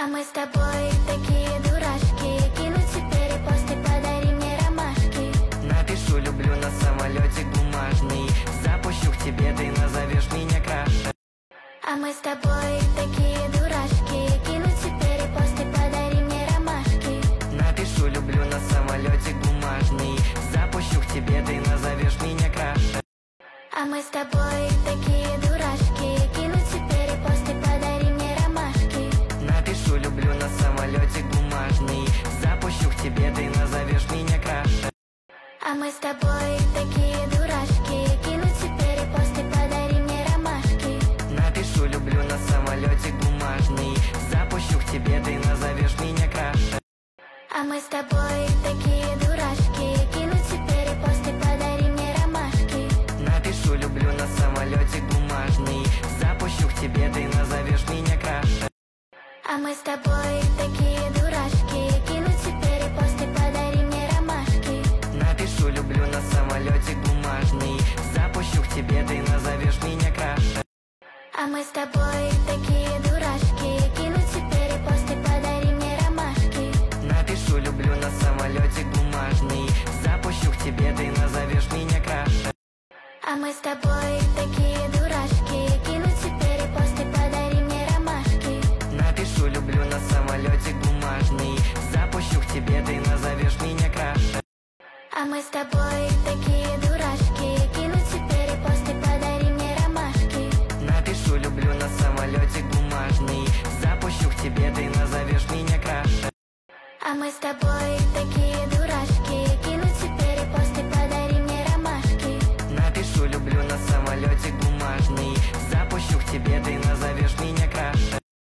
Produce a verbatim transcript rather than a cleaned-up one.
А мы с тобой такие дурашки. Кину тебе репосты, подари мне ромашки. Напишу люблю на самолетик бумажный. Запущу к тебе, ты назовешь меня краше. А мы с тобой такие дурашки. Кину тебе репосты, подари мне ромашки. Напишу люблю на самолетик бумажный. Запущу к тебе, ты назовешь меня краше. А мы с тобой такие дурашки. Кину тебе репосты, подари мне ромашки. Напишу люблю на самолетик бумажный. Запущу к тебе, ты назовешь меня краше. А мы с тобой такие дурашки. Кину тебе репосты, подари мне ромашки. Напишу люблю на самолетик бумажный. Запущу к тебе, ты назовешь меня краше. А мы с тобой такие дурашки. Кину тебе репосты, подари мне ромашки. Напишу люблю на самолетик бумажный. Запущу к тебе, ты назовешь меня краше. А мы с тобой такие дурашки. Кину тебе репосты, подари мне ромашки. Напишу люблю на самолетик бумажный. Запущу к тебе, ты назовешь меня краше. А мы с тобой такие дурашки. Кину тебе репосты, подари мне ромашки. Напишу люблю на самолетик бумажный. Запущу к тебе, ты назовешь меня краше. А мы с тобой такие дурашки. Кину тебе репосты, подари мне ромашки. Напишу люблю на самолетик бумажный. Запущу к тебе, ты назовешь меня краше. А мы с тобой такие дурашки. Кину тебе репосты, подари мне ромашки. Напишу люблю на самолетик бумажный. Запущу к тебе, ты назовешь меня краше. А мы с тобой